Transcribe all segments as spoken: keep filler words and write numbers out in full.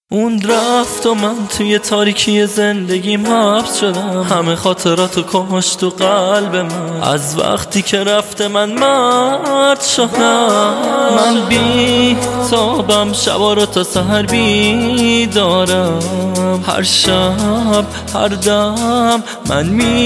اون رفت و من توی تاریکی زندگیم حبس شدم. همه خاطراتو کشت تو قلب من. از وقتی که رفته من مرد شدم. من بی تابم، شبا رو تا سحر بیدارم. هر شب هر دم من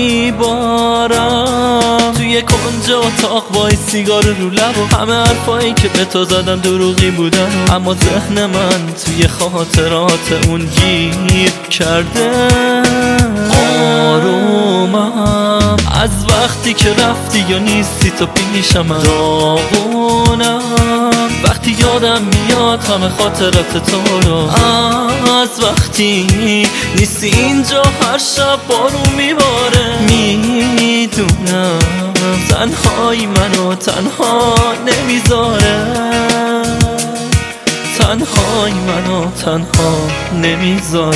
میبارم. توی کنج اتاق با این سیگار رو لب و همه حرفایی که به تو زدم دروغی بودن، اما ذهن من توی خاطرات اون گیر کرده. آرومم از وقتی که رفتی یا نیستی تو پیشم. من داغونم وقتی یادم میاد همه خاطرات تو رو. از وقتی نیستی اینجا هر شب بارون میباره. میدونم تنهایی منو تنها نمیذاره. تنهایی منو تنها نمیذاره.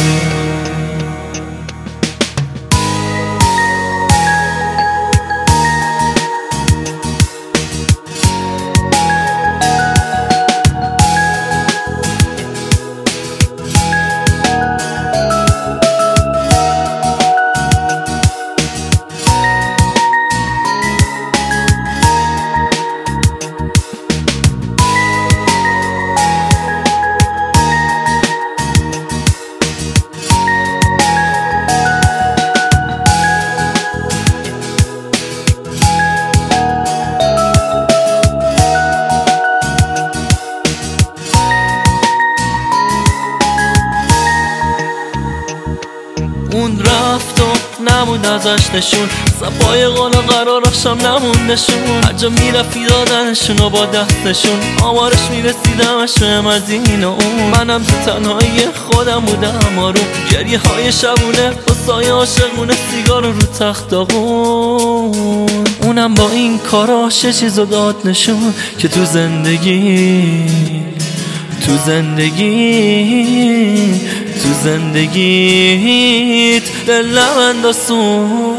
اون رفت و نموند ازش نشون. صفای قول و قراراشم نموند نشون. هر جا میرفت دادنشون و با دستشون. آمارش میرسیدمش بهم از این و اون. منم تو تنهایی خودم بودم آروم. گریه های شبونه با سایه عاشقونه. سیگار رو تخت داغون. اونم با این کاراش چیزو داد نشون که تو زندگی تو زندگی تو زندگیت دلم انداسون.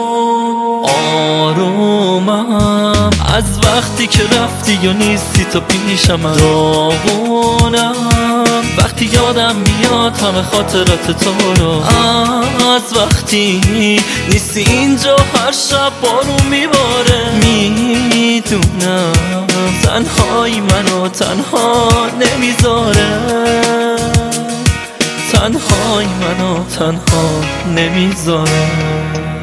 آرومم از وقتی که رفتی یا نیستی تو پیشم. من داغونم وقتی یادم میاد همه خاطرات تو رو. از وقتی نیستی اینجا هر شب بارون میباره. میدونم تنهایی منو تنها نمیذاره. تنهایی منو تنها نمیذاره.